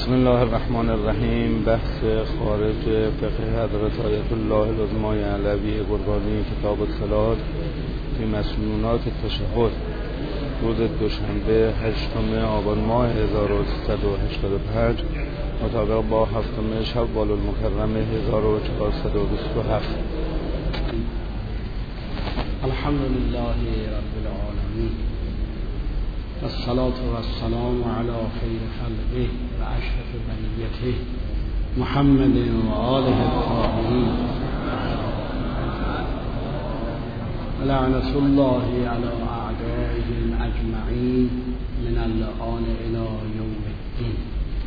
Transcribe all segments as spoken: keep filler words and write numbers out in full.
بسم الله الرحمن الرحیم. بحث خارج فقه حضرت آیت الله العظمی علوی قربانی کتاب الصلاة فی مسنونات التشهد، روز دوشنبه هشتم آبان ماه هزار و سیصد و هشتاد و پنج مطابق با هفتم شوال المکرم هزار و چهارصد و بیست و هفت. الحمد لله رب العالمین والصلاة والسلام على خیر خلقه و اشرف بریته محمد و آله الطاهرین لعنة الله على اعدائهم اجمعین من الآن الى یوم الدین.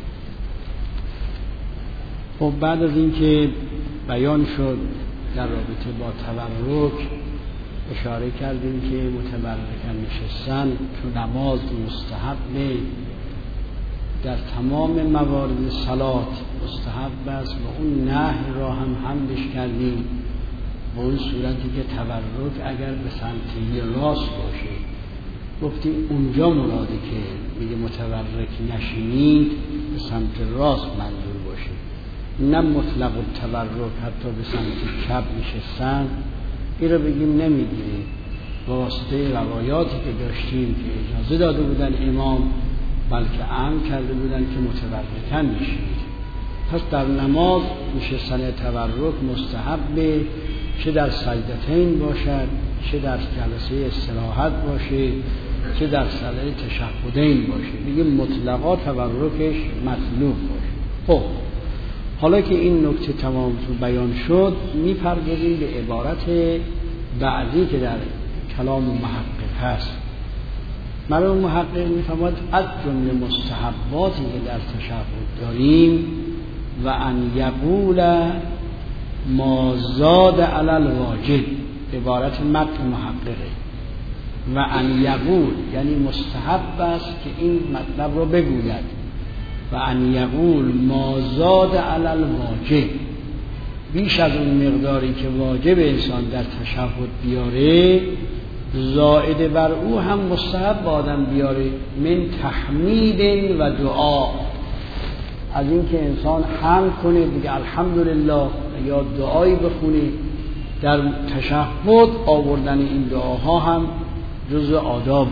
خب بعد از اینکه بیان شد در رابطه با تبرک، اشاره کردیم که متبرکن نشستن تو نماز مستحبه، در تمام موارد صلات مستحب است و اون نهی را هم حملش کردیم به اون صورتی که تبرک اگر به سمت راست باشه، گفتیم اونجا مراده که میگه متبرک نشینید به سمت راست منظور باشه، نه مطلق التبرک حتی به سمت چپ نشستن. این رو بگیم نمیگیره، با واسطه روایاتی که داشتیم که اجازه داده بودن امام، بلکه امر کرده بودن که متبرکن نشینید. پس در نماز نشستن تبرک مستحبه، چه در سجدتین باشد، چه در جلسه استراحت باشه، چه در صلاه تشهدین باشه، بگیم مطلقا تبرکش مطلوب باشه. خب حالا که این نکته تمام بیان شد، میپردازیم به عبارت بعدی که در کلام محقق هست. مرحوم محقق میفرماید از جمله مستحباتی که در تشهد داریم و ان یقول ما زاد علی الواجب، عبارت متن محققه، و ان یقول یعنی مستحب است که این مطلب رو بگوید، و ان یقول ما زاد علی الواجب، بیش از اون مقداری که واجب انسان در تشهد بیاره زائد بر او هم مستحب با آدم بیاره، من تحمید و دعا، از این که انسان حمد کنه دیگه الحمدلله یا دعایی بخونه. در تشهد آوردن این دعاها هم جزء آدابه.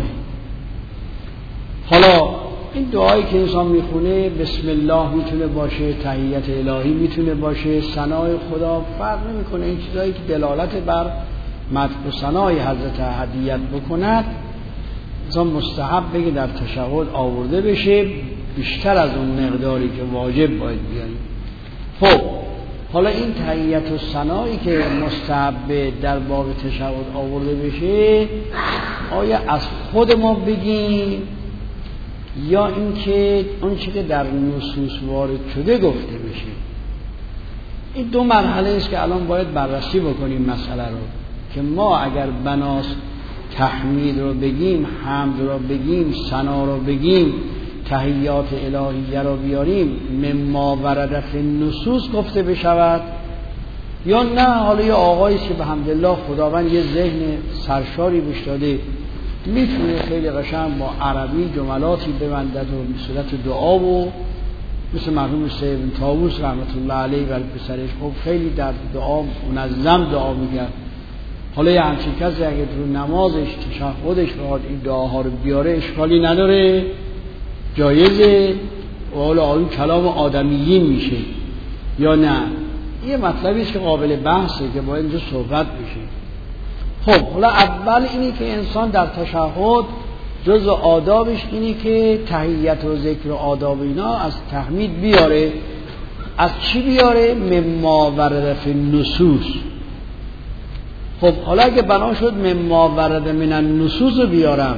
حالا این دعایی که انسان میخونه بسم الله میتونه باشه، تحیت الهی میتونه باشه، ثنای خدا، فرق نمیکنه. این چیزایی که دلالت بر مدح و ثنای حضرت هدیت بکند انسان مستحب بگه در تشهد آورده بشه، بیشتر از اون مقداری که واجب باید بیاریم. خب حالا این تحیت و ثنایی که مستحب در باب تشهد آورده بشه، آیا از خود ما بگیم یا اینکه اون چیزی که در نصوص وارد شده گفته بشه؟ این دو مرحله است که الان باید بررسی بکنیم مسئله رو، که ما اگر بناس تحمید رو بگیم، حمد رو بگیم، ثنا رو بگیم، تحیات الهیه رو بیاریم، مما ورد فی النصوص گفته بشود، یا نه حالا یه آقایی که به حمدالله خداوند یه ذهن سرشاری بهش داده، میتونه خیلی قشنگ با عربی جملاتی ببندد و به صورت دعا، و مثل مرحوم سید بن طاووس رحمت الله علیه و پسرش خب خیلی در دعا منظم دعا میکرد. حالا یه همچین کسی اگه تو نمازش تشهدش بخواد این دعاها رو بیاره اشکالی نداره، جایزه، و حالا این کلام آدمیین میشه یا نه؟ یه مطلبی است که قابل بحثه که باید اینجا صحبت بشه. خب حالا اول اینی که انسان در تشهد جزء آدابش اینی که تحیت و ذکر و آداب اینا از تحمید بیاره. از چی بیاره؟ مما ورد فی النصوص. خب حالا اگه بنا شد مما ورد من النصوص بیارم،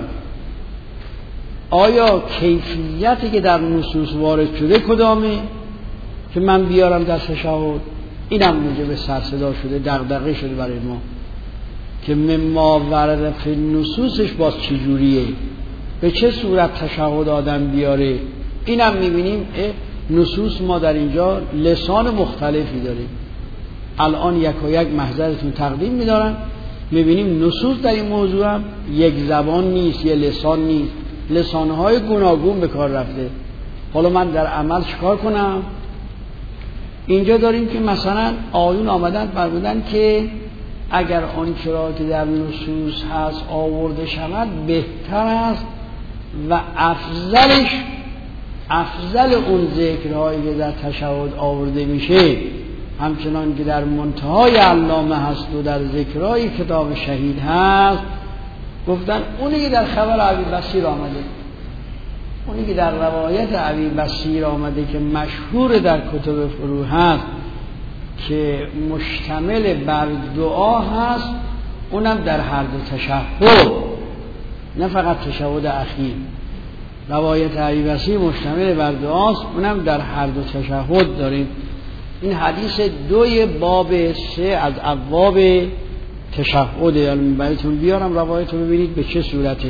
آیا کیفیتی که در نصوص وارد شده کدامه که من بیارم در تشهد؟ اینم موجب سر صدا شده، دغدغه شده برای ما که مما ورد فی النصوصش باز چجوریه، به چه صورت تشهد آدم بیاره. اینم میبینیم نصوص ما در اینجا لسان مختلفی داریم. الان یک و یک محضرتون تقدیم میدارم، میبینیم نصوص در این موضوع هم یک زبان نیست، یه لسان نیست، لسانهای گوناگون به کار رفته. حالا من در عمل چیکار کنم؟ اینجا داریم که مثلا آیون آمدن فرمودن که اگر آنچه را که در نصوص هست آورده شود بهتر است و افضلش افضل اون ذکرهایی که در تشهد آورده میشه همچنان که در منتهای علامه هست و در ذکرهای کتاب شهید هست، گفتن اونی که در خبر ابی بصیر آمده، اونی که در روایت ابی بصیر آمده که مشهور در کتب فروع هست که مشتمل بر دعا هست، اونم در هر دو تشهد، نه فقط تشهد اخیر. روایت ابی بصیر مشتمل بر دعاست، اونم در هر دو تشهد داریم. این حدیث دوی باب سه از ابواب تشهد. یعنی براتون بیارم روایت رو ببینید به چه صورته.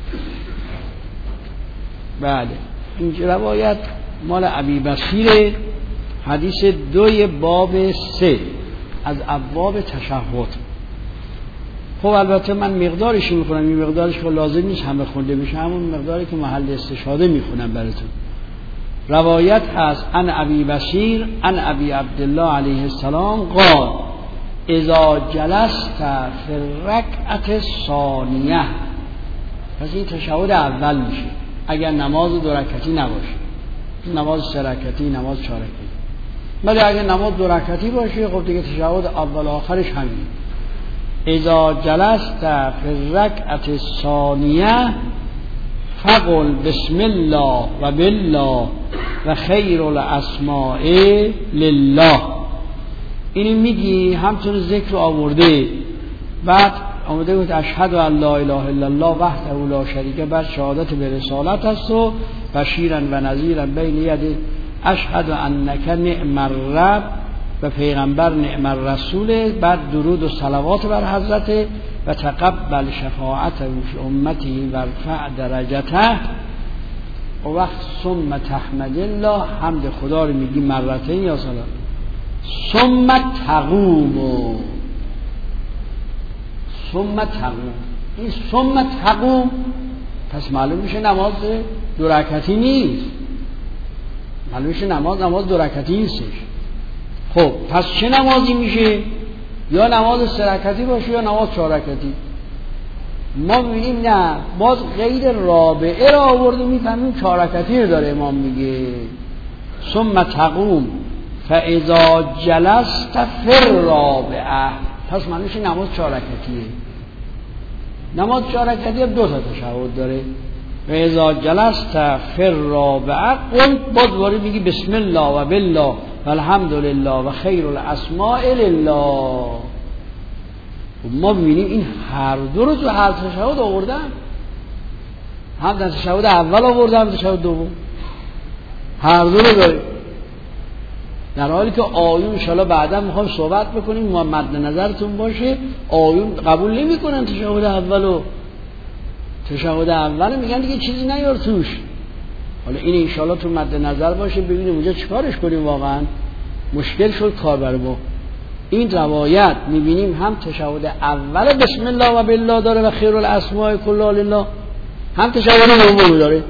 بله این روایت مال ابی بصیر، حدیث دوی باب سه از ابواب تشهد. خب البته من مقدارش میخونم، این مقدارش که لازم نیست همه خونده بشه، همون مقداری که محل استشهاده میخونم براتون. روایت هست ان ابی بصیر ان ابی عبدالله علیه السلام قال اذا جلست فی الرکعة الثانیه. پس این تشهد اول میشه اگر نماز دو رکعتی نباشه، نماز سه رکعتی، نماز چهار رکعتی. ولی اگر نماز دو رکعتی باشه خب دیگه تشهد اول آخرش همین. اذا جلست فی الرکعة الثانیه فقل بسم الله و بالله و خیر الاسماء لله. اینی میگی همچون ذکر آورده، بعد آمده بود اشهد ان لا اله الا الله وحده لا شریک له، بعد شهادت به رسالت است و بشیرا و نذیرا بین ید اشهد انک نعم الرب و پیغمبر نعم الرسول، بعد درود و صلوات بر حضرت و تقبل شفاعته فی امتی و رفع درجته و وقت ثم تحمد الله، حمد خدا رو میگی مرتين یا صلات، ثم تقوم ثم تقوم. این ثم تقوم پس معلوم میشه نماز دو رکعتی نیست، معلوم میشه نماز نماز دو رکعتی نیستش. خب پس چه نمازی میشه؟ یا نماز سه رکعتی باشه یا نماز چهار رکعتی. ما میبینیم نه، باز غیر رابعه را آورده، میفهمیم چهار رکعتی رو داره امام میگه. ثم تقوم فاذا جلست فی الرابعه، پس معنیش نماز چهار رکعتیه. نماز چهار رکعتی دو تا تشهد داره. فاذا جلست فی الرابعه قل، باز دوباره میگی بسم الله و بالله و الحمد لله و خیر الاسماء لله. ما ببینیم این هر دو رو تو هر تشهد آوردن، هم در تشهد اول آوردن هم تشهد دوم، هر دو رو داریم. در حالی که آیون انشاءالله بعدا میخوام صحبت بکنیم، ما مد نظرتون باشه آیون قبول نمی کنن تشهد اولو. تشهد اول میگن دیگه چیزی نیار توش. حالا این انشاءالله تو مد نظر باشه، ببینیم اونجا چیکارش کنیم. واقعا مشکل شد کار بر ما. این روایت میبینیم هم تشهد اول بسم الله و بالله داره و خیر الاسماء کلها لله، هم تشهد دوم داره.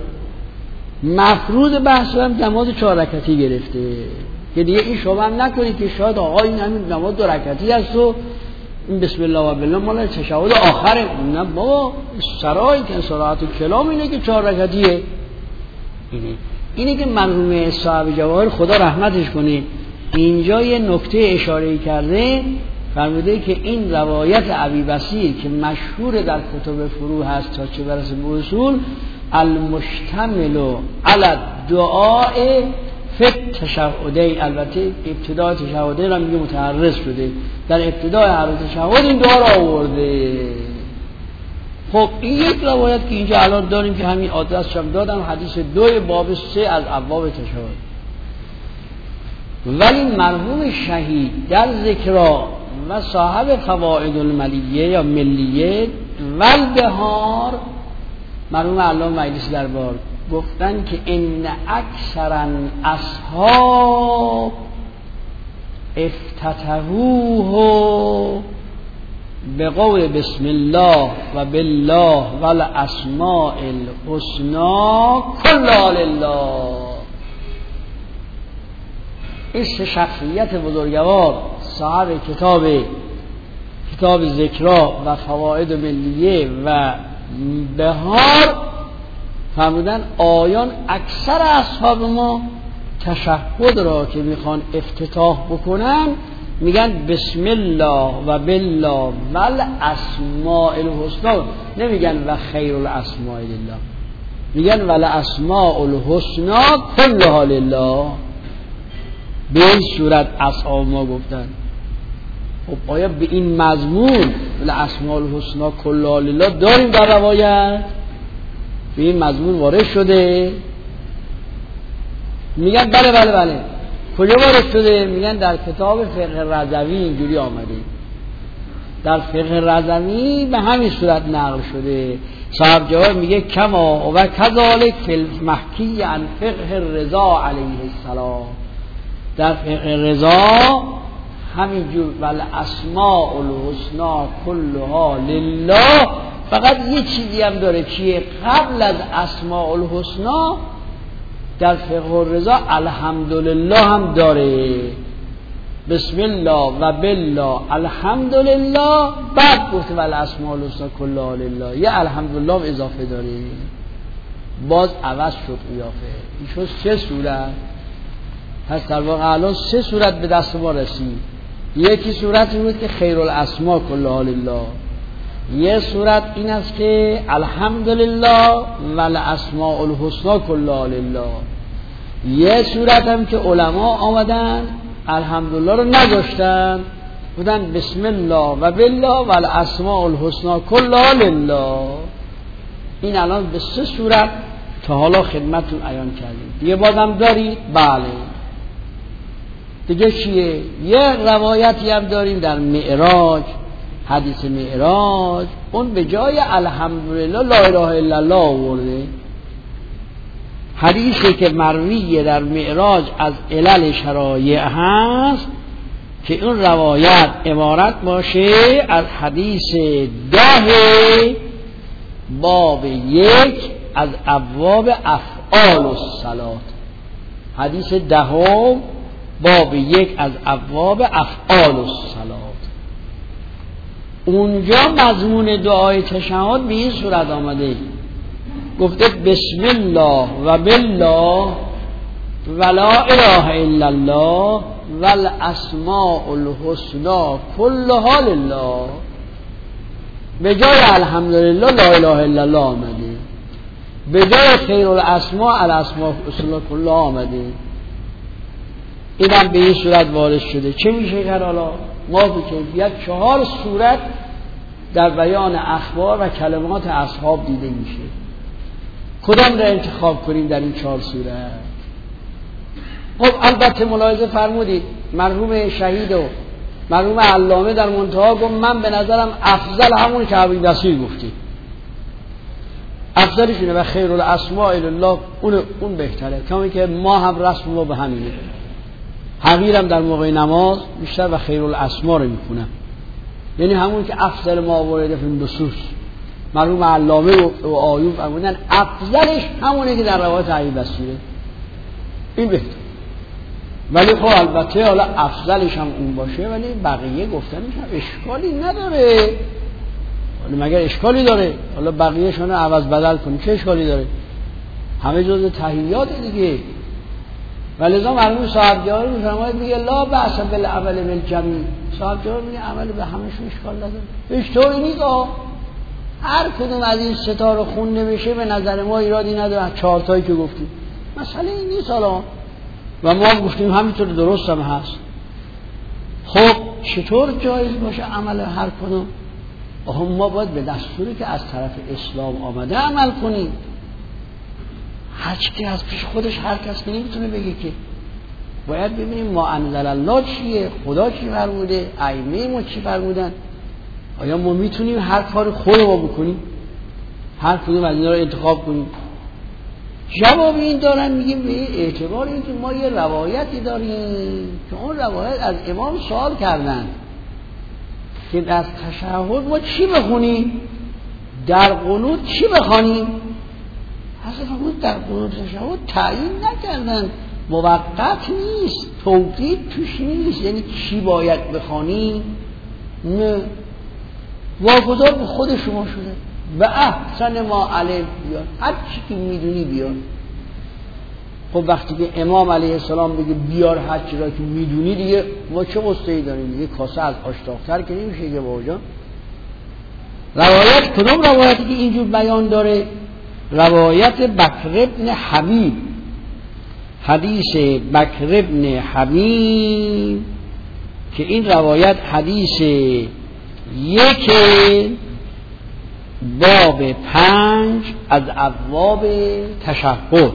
مفروض بحث هم نماز چهار رکعتی گرفته که دیگه این شما هم نکنید که شاید آقا این همین نماز دو رکعتی است و این بسم الله و بالله مال تشهد آخره. نه بابا، سرای که صراحت و کلام اینه که چهار رکعتیه. اینه اینه که مرحوم صاحب جواهر خدا رحمتش کنه اینجا یه نکته اشاره کرده، فرموده که این روایت ابی بصیر که مشهور در کتب فروع هست تا چه برسه به اصول، المشتمل علی الدعاء فی التشهدین. البته ابتدای تشهدین را میگه متعرض شده، در ابتدای هر تشهد این دعا را آورده. خب این یک روایت که اینجا الان داریم که همین آدرس هم دادم، حدیث دوی باب سه از ابواب تشهد. ولی مرحوم شهید در ذکرها و صاحب فوائد الملیه یا ملیه والبهار، مرحوم علامه مجلسی دربار گفتن که ان اکثر اصحاب افتتحوه به قول بسم الله و بالله و الاسماء الحسنا کلها لله. این سه شخصیت بزرگوار صاحب کتاب کتاب ذکرا و فواید ملیه و بهار فرمودن آیان اکثر اصحاب ما تشهد را که میخوان افتتاح بکنن میگن بسم الله و بالله و الاسماء الحسنی، نمیگن و خیر الاسماء لله، میگن و الاسماء الحسنی کلها لله. به این صورت اصحاب ما گفتن. خب آیا به این مضمون الاسماء الحسنی کلها لله داریم در روایت؟ به این مضمون وارد شده؟ میگن بله بله بله. کجا وارد شده؟ میگن در کتاب فقه رضوی اینجوری آمده، در فقه رضوی به همین صورت نقل شده. صاحب جواب میگه کما و کذالک فی المحکی عن فقه رضا علیه السلام، در فقه رضا همینجور ول اسماء الحسنا کلها لله. فقط یه چیزی هم داره، چیه؟ قبل از اسماء الحسنا در فقه رضا الحمدلله هم داره، بسم الله و بالله الحمدلله، بعد گفته ول اسماء الحسنا کلها لله، یه الحمدلله هم اضافه داره. باز عوض شد قیافه، این شد سه صورت. پس در واقع الان سه صورت به دست ما رسید. یکی صورت این بود که خیر الاسماء کلها لله، یه صورت این است که الحمدلله و الاسماء الحسنی کلها لله، یه صورت هم که علما آمدن الحمدلله رو نگذاشتن، بودن بسم الله و بالله و الاسماء الحسنی کلها لله. این الان به سه صورت تا حالا خدمتتون عیان کردیم. دیگه بازم دارید؟ بله. دیگه چیه؟ یه روایتی هم داریم در معراج، حدیث معراج، اون به جای الحمدلله لا اله الا الله آورده. حدیثی که مرویه در معراج از علل شرایع هست که اون روایت عبارت باشه از حدیث ده باب یک از ابواب افعال الصلات، حدیث دهم باب یک از ابواب افعال الصلات. اونجا مضمون دعای تشهد به این صورت آمده، گفته بسم الله و بالله و لا اله الا الله و الاسماء الحسنی کلها لله. به جای الحمدلله لا اله الا الله آمده، به جای خیر الاسماء الاسماء الحسنی کلها آمده. اینم به این صورت وارد شده. چه میشه کرد حالا؟ ما به کیفیت چهار صورت در بیان اخبار و کلمات اصحاب دیده میشه. کدام را انتخاب کنیم در این چهار صورت؟ خب البته ملاحظه فرمودید مرحوم شهید و مرحوم علامه در منتها گفت من به نظرم افضل همون که ابی بصیر گفتی، افضلشونه و خیر الاسماء لله اون اون بهتره. کمی که ما هم رسم ما به همینه. حقیرم در موقع نماز بیشتر و خیر الاسماء رو میکنم، یعنی همون که افضل ما آورده فی النصوص. مرحوم علامه و آیوب فرمودن افضلش همونه که در روایت ابی بصیره، این بهتر. ولی خب البته حالا افضلش هم اون باشه، ولی بقیه گفتن میشه اشکالی نداره. حالا مگر اشکالی داره؟ حالا بقیه‌شون رو عوض بدل کنیم چه اشکالی داره؟ همه جزء تحیات دیگه. ولذا مرحوم صاحب جوهر میفرماید میگه لا بأس بالعمل بالجمیع. صاحب جوهر میگه عمل به همشون اشکال نداره. هیچ طوری نیست آه. هر کدوم از این ستا رو خون نمیشه به نظر ما ایرادی نداره. چهار تایی که گفتیم مسئله این نیست حالا، و ما گفتیم همینطور درست هم هست. خب چطور جایز باشه عمل هر کدوم؟ آها ما باید به دستوری که از طرف اسلام آمده عمل کنیم. هر چی از پیش خودش هر کس نمیتونه بگه که. باید ببینیم ما انزل الله چیه، خدا چی فرموده، ائمه ما چی فرمودن. آیا ما میتونیم هر کار خود ما بکنیم، هر کدوم از اینا رو انتخاب کنیم؟ جواب این دارن میگیم به اعتبار این که ما یه روایتی داریم که اون روایت از امام سوال کردن که در تشهد ما چی بخونیم، در قنوت چی بخونیم. حضرت فرمود در قنوت تشهد تعیین نکردن، موقت نیست، توقیت توش نیست، یعنی چی باید بخوانی، نه، واگذار به خود شما شده. به احسن ما علم بیار، هر چی که میدونی بیار. خب وقتی که امام علیه السلام بگه بیار هر چی را که میدونی، دیگه ما چه قصه‌ای داریم؟ دیگه کاسه از آش داغ‌تر که نمیشه که باجا. روایت کدوم روایتی که اینجور بیان داره؟ روایت بکر ابن حبیب، حدیث بکر ابن حبیب که این روایت حدیث یک باب پنج از ابواب تشهد،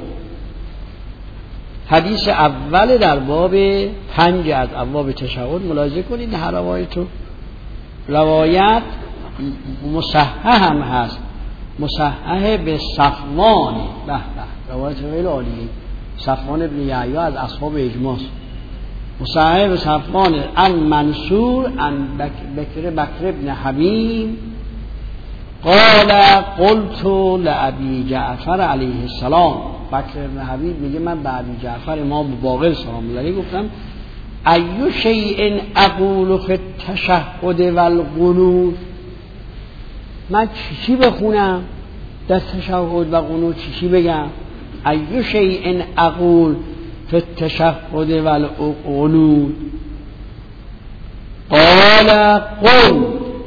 حدیث اول در باب پنج از ابواب تشهد. ملاحظه کنید هر روایتو، روایت مصحح هم هست، مصحح به صفوان، به به روایت خیلی عالیه، صفوان ابن یحیی از اصحاب اجماع، مصحح به صفوان عن منصور عن بکر بکر ابن حبیب قال قلت لأبی جعفر علیه السلام. بکر ابن حبیب میگه من به ابی جعفر امام باقر سلام الله علیه گفتم ایو شیء اقول فی التشهد والقنوت، من چی چی بخونم در تشهد و قنوت، چی چی بگم؟ ایو شیء اقول فی التشهد والقنوت قال قل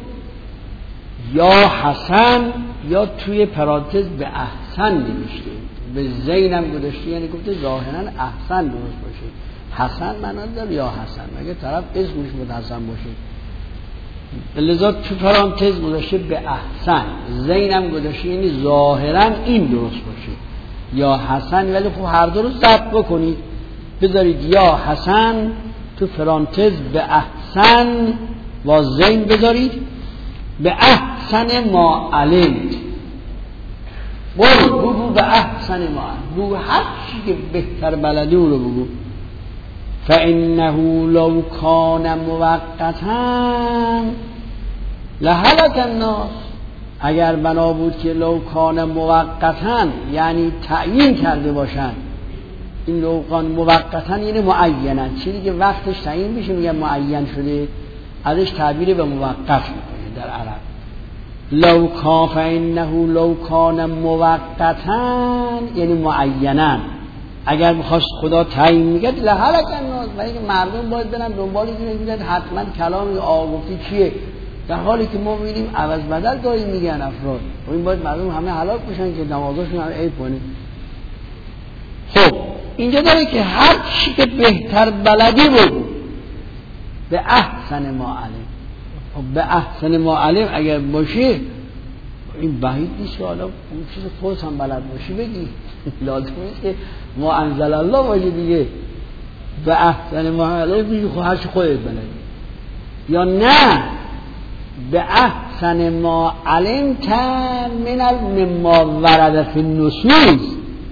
یا حسن، یا توی پرانتز به احسن نوشته، به زینم گذاشته، یعنی گفته ظاهرا احسن درست باشه. حسن معنا داره یا حسن، مگه طرف اسمش متحسن باشه، لذا تو پرانتز گذاشته به احسن، زینم گذاشته، یعنی ظاهرا این درست باشه یا حسن، ولی خب هر دو رو ضبط بکنید، بذارید یا حسن تو پرانتز به احسن و زین بذارید به احسن ما علمت. بگو بگو به احسن ما علمت، بگو هر چی که بهتر بلدی اون رو بگو. فانه لو کان موقتا لهلك الناس، اگر بنا بود که لو کان موقتا یعنی تعیین کرده باشن، این لو کان موقتا یعنی معینا، چیزی که وقتش تعیین بشه میگن معین شده، ازش تعبیر به موقت میکنه در عرب. لو کان فانه لو کان موقتا یعنی معینا، اگر میخواست خدا تعیین میگه لهلك الناس، ولی که مردم باید برن دنبال این میگن حتما کلام آقا گفتی چیه، در حالی که ما میبینیم عوض بدل داریم میگن افراد، و این باید مردم همه هلاک بشن که نمازاشون همه عیب کنه. خب اینجا داره که هر چی که بهتر بلدی بگو به احسن ما علم. خب به احسن ما علم اگر باشه این بعید نیست که حالا اون چیز خودت هم بلد باشی بگی، لازم نیست که ما انزل الله باشه دیگه. به احسن ما علم بگی خب هر چی خودت بلدی، یا نه به احسن ما علمت من مما ورد فی النصوص.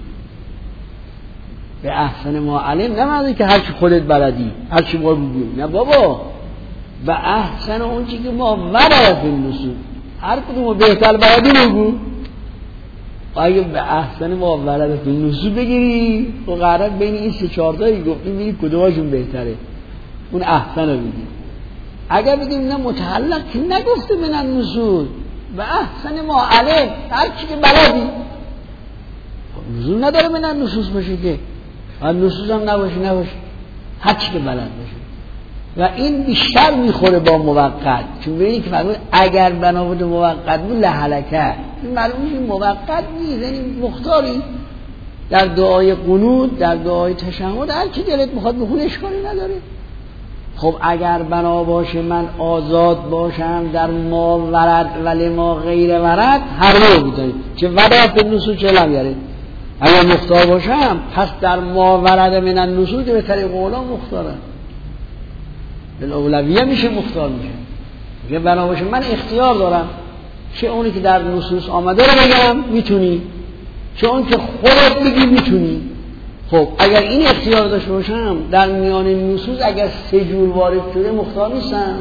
به احسن ما علم نه معنی که هر چی خودت بلدی هر چی ما بگیم، نه بابا، به احسن اون چی که ما ورد فی النصوص، هر کدوم بهتر بلدی بگو. اگه به احسن ما ورد فی النصوص بگیری و قرار بین این سه چهار تایی گفتیم ببین کدومشون بهتره، اون احسن رو بگی. اگر بگیم نه متعلق که نگفته من النصوص، به احسن ما علم هر چی که بلدی، لزوم نداره من النصوص باشه که النصوص هم نباشه نباشه هر چی که بلد باشه. و این بیشتر میخوره با موقت، چون ببینید که فرمود اگر بنا بود موقت بود لهلکه، این معلومه این موقت نیست، یعنی مختاری در دعای قنوت در دعای تشهد هر چی دلت میخواد بخونه اشکالی نداره. خب اگر بنا باشه من آزاد باشم در ما ورد ولی ما غیر ورد، هر رو بیدارید چه وداف نصوص چه لم یارید. اگر مختار باشم پس در ما ورد من النصوص به طریق اولا مختارم، بالاولویه میشه مختار میشه. میگه بنا باشه من اختیار دارم، چه اونی که در نصوص آمده رو بگم میتونی، چه اون که خودت بگی میتونی. خب اگر این اختیار داشته باشم در میان نصوص اگر سه جور وارد شده مختار نیستم،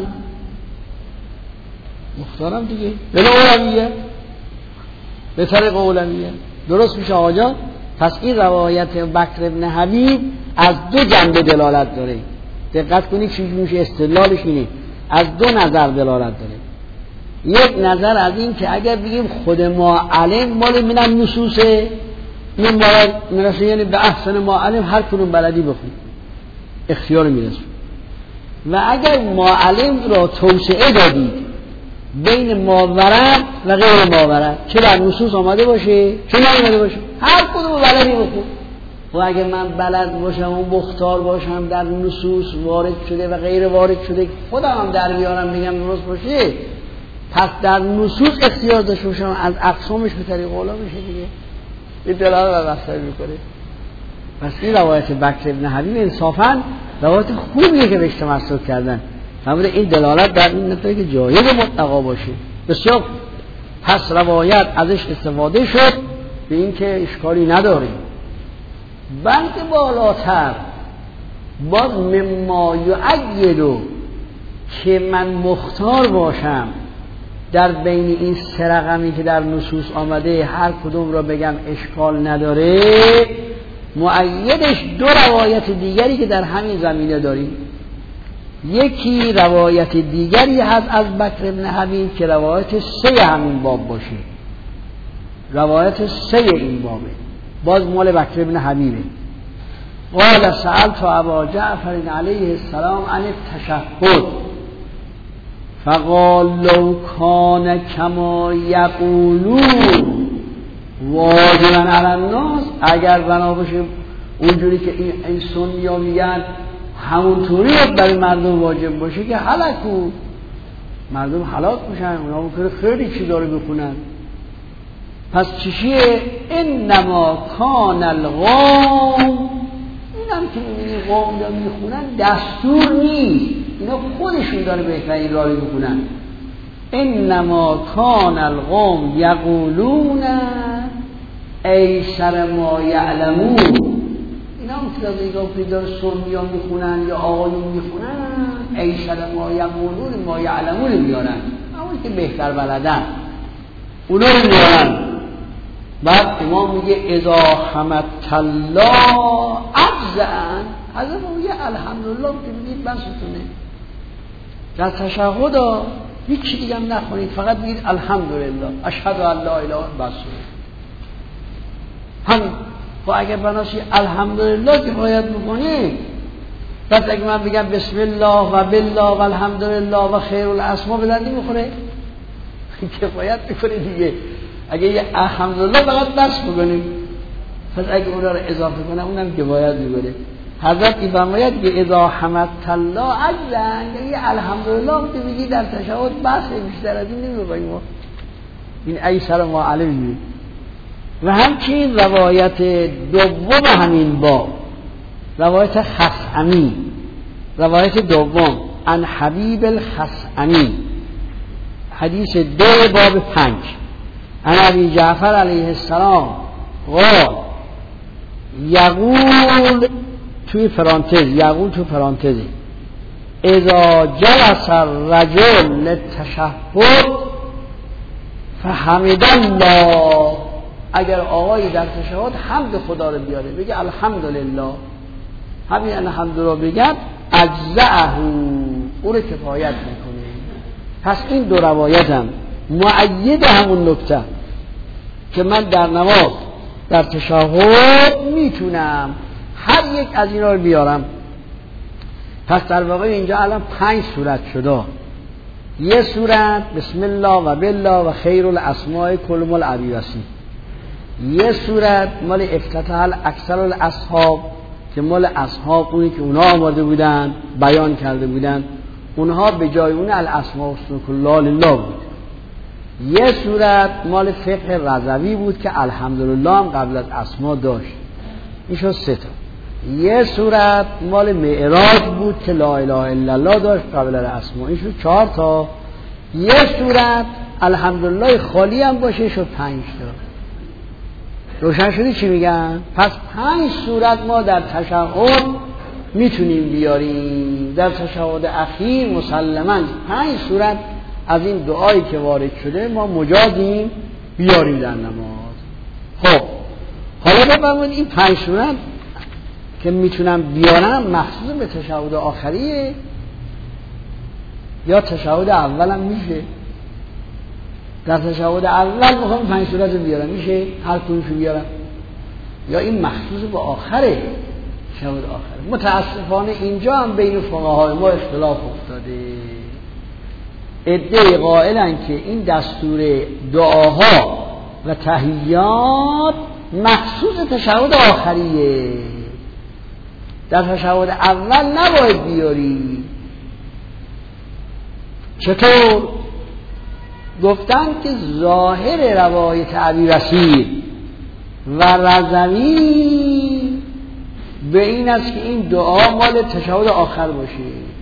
مختارم دیگه بالاولویه به طریق اولویه. درست میشه آقا جان؟ پس این روایت بکر ابن حبیب از دو جنبه دلالت داره. دقت کنید چی میشه استدلالش اینه، از دو نظر دلالت داره. یک نظر از این که اگر بگیم خود ما علم مال من النصوصه، این مراد میرسه یعنی به احسن ما علم هر کدوم بلدی بخون اختیار میرسه. و اگر ما علم را توسعه دادید بین ماورد و غیر ماورد، چه در نصوص آمده باشه چه نیامده باشه، هر کدوم بلدی بخون. و اگر من بلد باشم و مختار باشم در نصوص وارد شده و غیر وارد شده خودم هم در بیارم بگم درست باشه، پس در نصوص اختیار داشته باشم از اقسامش به طریق اولا میشه دیگه. این دلالت بر وسائل میکنه. پس این روایت بکر ابن حبیب انصافاً روایت خوبیه که بهش تمسک کردن. همون این دلالت در این نطقه که جایز مطلقا باشه بسیار. پس روایت ازش استفاده شد به این که اشکالی نداره. بلکه بالاتر باز مما یعیدو که من مختار باشم در بین این سه رقمی که در نصوص آمده هر کدوم را بگم اشکال نداره، مؤیدش دو روایت دیگری که در همین زمینه داریم. یکی روایت دیگری هست از بکر ابن حبیب که روایت سه همین باب باشه، روایت سه این بابه، باز مال بکر ابن حبیبه. قال سألت ابا جعفر علیه السلام عن التشهد فقال لو کان کما یقولون واجبا علی الناس، اگر بنا باشه اونجوری که این, این سنی ها میگن همونطوری برای مردم واجب باشه که هلاکو مردم هلاک میشن، اونا ممکنه خیلی چی داره بکنن. پس چیه؟ انما کان القوم، اینم که میبینی قوم دارن میخونن دستور نیست، اینا خودشون داره بهترین راهی بکنن. انما کان القوم یقولون ایسر ما یعلمون، اینا هم که داره نگاه پیدار سنی ها میخونن یا آقایون میخونن ایسر ما یقولون ما یعلمون میارن، همون که بهتر بلدن اونا رو میارن. بعد امام میگه اذا حمدت الله عجزن، حضرت میگه الحمدلله که بگید بسطونه. در تشهد ها هیچ چی دیگه هم نخونید، فقط بگید الحمدلله اشهد ان لا اله الا الله. هم خب اگر بناسی الحمدلله که باید بکنید، پس اگه من بگم بسم الله و بالله و الحمدلله و خیر الاسما به درد میخوره؟ کفایت میکنه دیگه. اگه یه الحمدلله فقط بس بکنیم، پس اگه اونا رو اضافه کنم اونم کفایت میکنه. حضرت میفرماید که اذا حمدت الله عجزا، یعنی الحمدلله که میگی در تشهد بس، بیشتر از این نمیگیم. این ایسر ما علمی. و همچنین روایت دوم همین باب، روایت خصعمی، روایت دوم عن حبیب الخصعمی، حدیث دو باب پنج، عن ابی جعفر علیه السلام قال یقول توی پرانتز، یقول توی پرانتز اذا جلس الرجل للتشهد فحمد الله، اگر آقای در تشهد حمد خدا رو بیاره بگه الحمدلله، همین الحمدلله بگه اجزعه، او رو کفایت میکنه. پس این دو روایت هم مؤید همون نکته که من در نماز در تشهد میتونم هر یک از اینا رو بیارم. پس در واقع اینجا الان پنج صورت شده. یه صورت بسم الله و بالله و خیر الاسماء کل مال ابی وسیع، یه صورت مال افتتاح اکثر الاصحاب که مال اصحاب اونی که اونا آماده بودن بیان کرده بودن، اونها به جای اون الاسماء کلها لله بود. یه صورت مال فقه رضوی بود که الحمدلله هم قبل از اسما داشت، این شد سه تا. یه صورت مال معراج بود که لا اله الا الله داشت قبل از اسما، این شد چهار تا. یه صورت الحمدلله خالی هم باشه شد پنج تا. روشن شدی چی میگن؟ پس پنج صورت ما در تشهد میتونیم بیاریم. در تشهد اخیر مسلماً پنج صورت از این دعایی که وارد شده ما مجازیم بیاریم در نماز. خب حالا بفرمایید این پنج صورت که میتونم بیارم مخصوص به تشهد آخریه یا تشهد اولم میشه؟ در تشهد اول میخوام پنج صورت بیارم، میشه هر کدومشو بیارم؟ یا این مخصوص به آخره تشهد آخره؟ متاسفانه اینجا هم بین فقهای ما اختلاف افتاده. عده قائلن که این دستور دعاها و تحیات مخصوص تشهد آخریه، در تشهد اول نباید بیاری. چطور؟ گفتن که ظاهر روایت ابی بصیر و رضوی به این است که این دعا مال تشهد آخر باشه،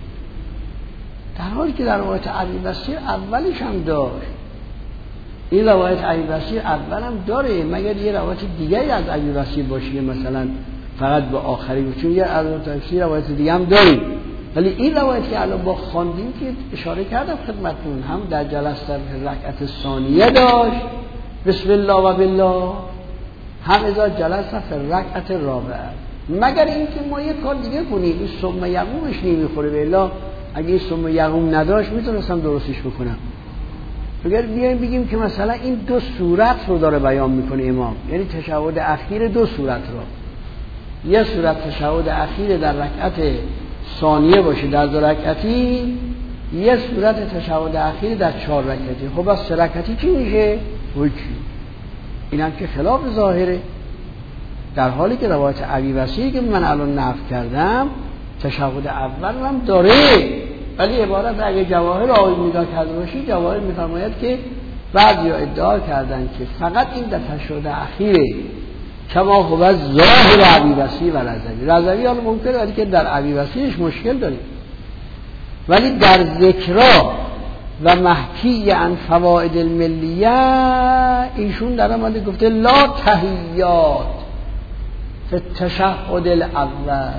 در حالی که در روایت ابی بصیر اولش هم داشت. این روایت ابی بصیر اول هم داره، مگر یه روایت دیگری از ابی بصیر باشه که مثلا فقط به آخری باشه، چون یه روایت دیگه هم داریم. ولی این روایت که الان با خواندیم که اشاره کردم خدمتتون، هم در جلسه رکعت ثانیه داشت بسم الله و بالله، هم اذا جلسه فی رکعت رابعه. مگر اینکه ما یک کار دیگه کنیم، این ثم یقومش نمیخوره به الا، اگه این ثم یقوم نداشت میتونستم درستش بکنم. اگر بیایم بگیم که مثلا این دو صورت رو داره بیان میکنه امام، یعنی تشهد اخیر دو صورت رو، یه صورت تشهد اخیر در رکعت ثانیه باشه در دو رکعتی، یه صورت تشهد اخیر در چهار رکعتی. خب از سه رکعتی چی میشه؟ وچی. این هم که خلاف ظاهره، در حالی که روایت ابی بصیر که من الان نقل کردم تشهد اول هم داره، ولی عبارت اگه جواهر آیه نگاه کرده باشی، جواهر میفرماید که بعضی ادعا کردن که فقط این در تشهد اخیره، کما هو ظاهر ابی بصیر و رضوی. رضوی حالا ممکنه ولی که در ابی بصیرش مشکل داریم، ولی در ذکرا و محکی عن فوائد الملیه ایشون در آمده گفته لا تحیات فی التشهد الاول،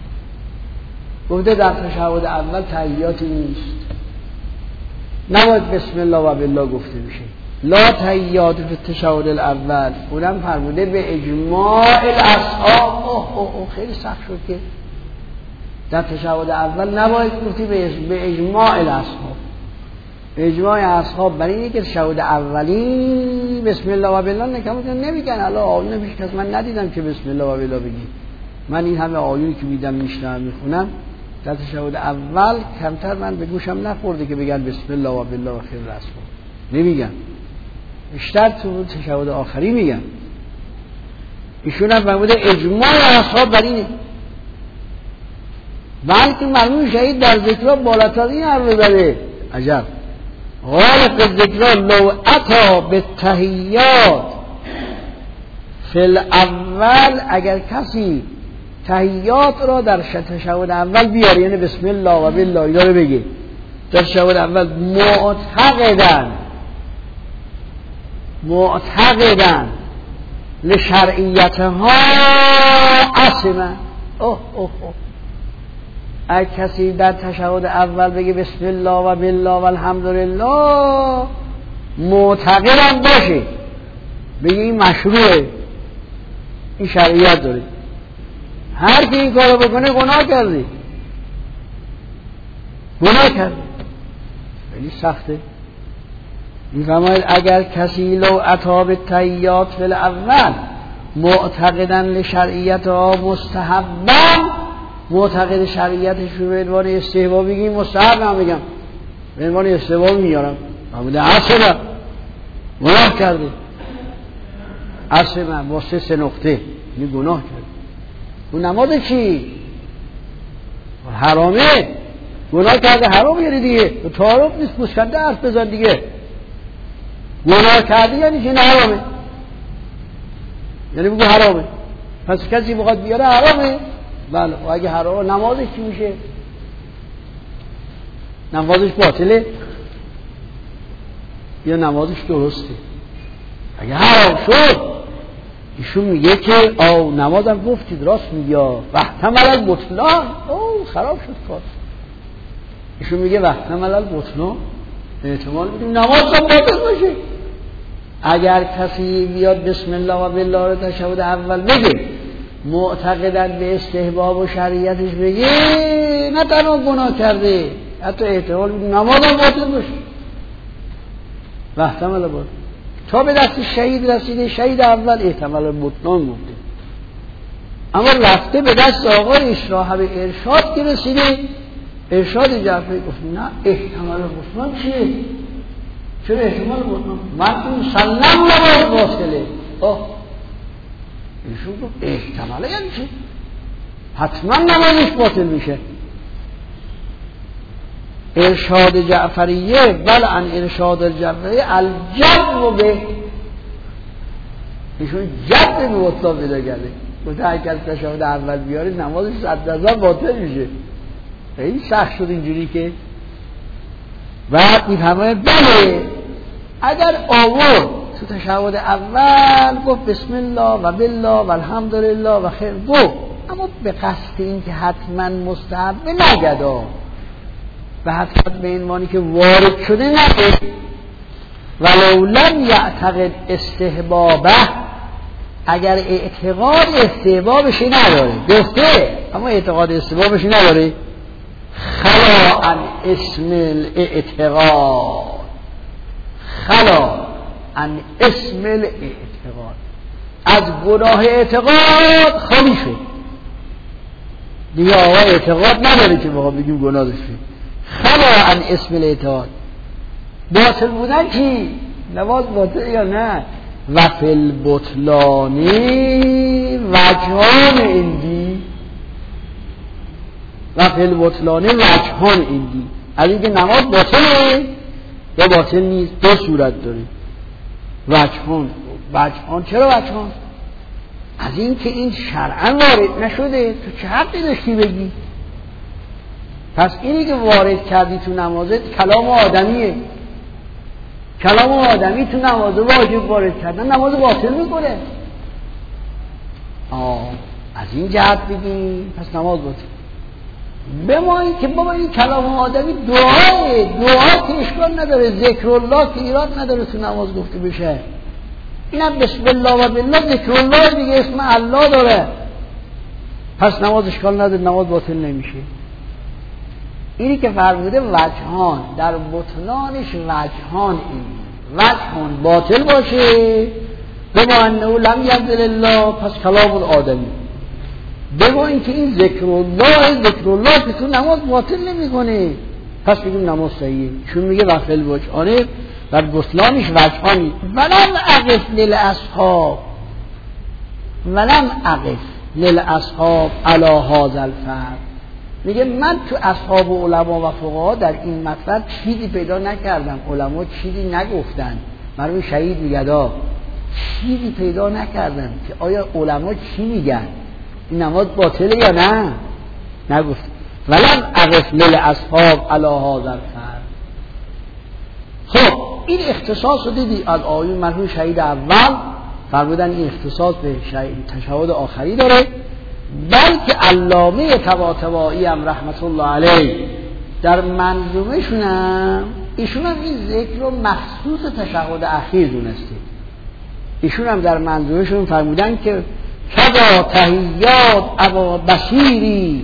گفته در تشهد اول تحیاتی نیست، نباید بسم الله و بالله گفته میشه. لا تحیات فی التشهد الاول اونم فرموده به اجماع الاصحاب. اوه اوه اوه خیلی سخت شد که در تشهد اول نباید گفتی به اجماع الاصحاب. اجماع اصحاب برای اینه که تشهد اولی بسم الله و بالله نکمون نمیگن. الان آیون نمیشه که من ندیدم که بسم الله و بالله بگی. من این همه آیونی که میدم میشنم میخونم در تشهد اول کمتر من به گوشم نخورده که بگن بسم الله و بالله و خیر رسول، نمیگن. بیشتر تو تشهد آخری میگن. ایشون هم فرموده اجماع اصحاب بر اینه، بلکه مرحوم شهید در ذکرها بالاتر این حرف داره. عجب. غالب ذکرها لو اتا به تحیات فی الاول، اگر کسی تحیات را در تشهد اول بیاره، یعنی بسم الله و بالله اینا رو بگه در تشهد اول، معتقدن معتقدن لشرعیتها اصلا. اوه اوه اوه اگه کسی در تشهد اول بگه بسم الله و بالله و الحمدلله، معتقدم باشه بگه این مشروعه، این شرعیت داره، هر کی این کارو بکنه گناه کرده، گناه کرده. خیلی سخته. میفرماید اگر کسی لو اتا به تحیات فی الاول معتقدن لشرعیت ها مستحبا، معتقد شرعیتش رو به عنوان استحباب بگیم، مستحب هم بگم به عنوان استحباب میارم، معموله اصلا گناه کرده. اصلا با سه سه نقطه این گناه کرده. اون نماز چی؟ حرامه، گناه کرده، حرام یعنی دیگه تعارف نیست، پوسکنده حرف بزن دیگه. گناه کرده یعنی چی؟ نه حرامه، یعنی بگو حرامه. پس کسی بخواد بیاره حرامه. بله. و اگه حرام نمازش چی میشه؟ نمازش باطله یا نمازش درسته؟ اگه حرام شد ایشون میگه که آو نمازم گفتید راست میگه وحتمل البطلان، او خراب شد کار. ایشون میگه وحتمل البطلان، احتمال میدیم نماز هم باطل باشه. اگر کسی بیاد بسم الله و بالله رو تشهد اول بگه، معتقدن به استحباب و شریعتش بگه نه تنها گناه کرده، حتی احتمال نماز هم باطل باشه و احتمال باطل. تا به دست شهید رسیده، شهید اول احتمال بطلان بوده، اما رفته به دست آقای اشراح به ارشاد که رسیده، ارشاد جعفری گفت نه احتمال بطلان چیه؟ چرا احتمال بطلان؟ وقتی مسلم نماز باطله. آه ایشون گفت احتماله یعنی چی؟ حتما نمازش باطل میشه. ارشاد جعفریه بل عن ارشاد الجعفریه الجبر به، ایشون جبر به بطلان پیدا کرده. گفته اگر تشهد اول بیاره نمازش صد درصد باطل میشه. خیلی سخت شد اینجوری که بعد میفهمه بله اگر آورد تو تشهد اول گفت بسم الله و بالله و الحمدلله و خیر دو، اما به قصد این که حتما مستحب نگدا و حتما به عنوانی که وارد شده نگه ولو لم یعتقد استحبابه، اگر اعتقاد استحبابش نداره گفته اما اعتقاد استحبابش نداره، خلا عن اسم الاعتقاد، خلا عن اسم الاعتقاد، از گناه اعتقاد خالی شد دیگه. آقا اعتقاد نداره که بخواه بگیم گناه داشته. خلا عن اسم الاعتقاد. باطل بودن چی؟ نماز باطل یا نه؟ و فی البطلانی وجهان اندی، و فی البطلانی وجهان اندی، از اینکه نماز باطله یا باطل نیست دو صورت داره. وجهان، وجهان چرا وجهان؟ از اینکه این شرعا وارد نشده، تو چه حقی داشتی بگی؟ پس اینی که وارد کردی تو نمازت کلام آدمیه، کلام آدمی تو نماز واجب وارد کردن نماز باطل میکنه. آه از این جهت بگیم پس نماز باطل. بمایی که بابا این کلام آدمی دعای دعا که اشکال نداره، ذکر الله که ایراد نداره تو نماز گفته بشه، اینم بسم الله و بالله ذکر الله دیگه اسم الله داره، پس نماز اشکال نداره، نماز باطل نمیشه. اینی که فرموده وجهان، در بطلانش وجهان، این وجهان باطل باشه بما انه لم ینزل الله پس کلام الآدمی، بگو این که این ذکر الله ذکر الله که تو نماز باطل نمی کنه پس بگیم نماز صحیحه، چون میگه وفل وجهانه در بطلانش وجهانی. ولم اقف للاصحاب ولم اقف للاصحاب علی هذا الفرض، میگه من تو اصحاب و علما و فقها در این مطلب چیزی پیدا نکردم، علما چیزی نگفتن، مرحوم شهید میگه چیزی پیدا نکردم که آیا علما چی میگن این نماز باطله یا نه، نگفت. ولم اقف للاصحاب علی هذا الفرض. خب این اختصاص رو دیدی از آیون مرحوم شهید اول فرمودن این اختصاص به تشهد آخری داره، بلکه علامه طباطبایی هم رحمت الله علیه در منظومه شونم ایشون هم این ذکر رو مخصوص تشهد اخیر دونسته. ایشون هم در منظومه شون فرمودن که کذا تحیات ابا بصیری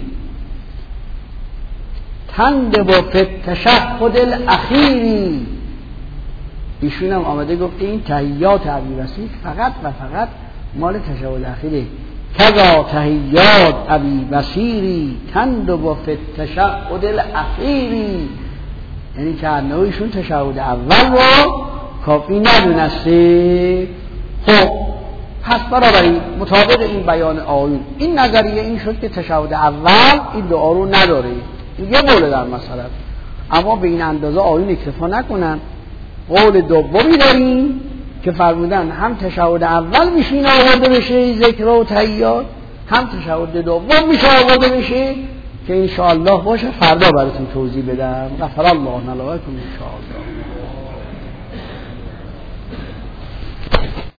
تندب فی تشهد الاخیری. ایشون هم آمده گفته این تحیات ابی بصیر فقط و فقط مال تشهد اخیره. کذا تحیات ابی بصیری تندب فی تشهد الاخیری، یعنی که انه ایشون تشهد اول رو کافی ندونسته. خب پس برابری مطابق این بیان آیون این نظریه این شد که تشهد اول این دعا رو نداره، یه قول در مسئله، اما به این اندازه آیون اکتفا نکنن. قول دومی داریم که فرمودن هم تشهد اول میشه این آورده بشه ذکر و تحیات، هم تشهد دوم میشه آورده بشه که انشاءالله باشه فردا براتون توضیح بدم. غفر الله لنا و لکم انشاءالله.